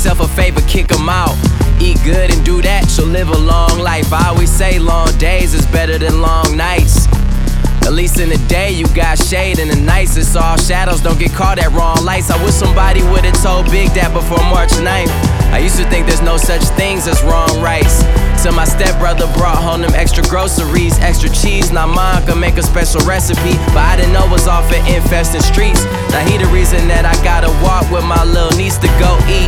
yourself a favor, kick them out. Eat good and do that, you'll live a long life. I always say long days is better than long nights. At least in the day you got shade, and the nights it's all shadows. Don't get caught at wrong lights. I wish somebody would've told Big that before March 9th. I used to think there's no such things as wrong rights, till my stepbrother brought home them extra groceries, extra cheese. Now mom could make a special recipe, but I didn't know it was all for infesting streets. Now he the reason that I gotta walk with my little niece to go eat.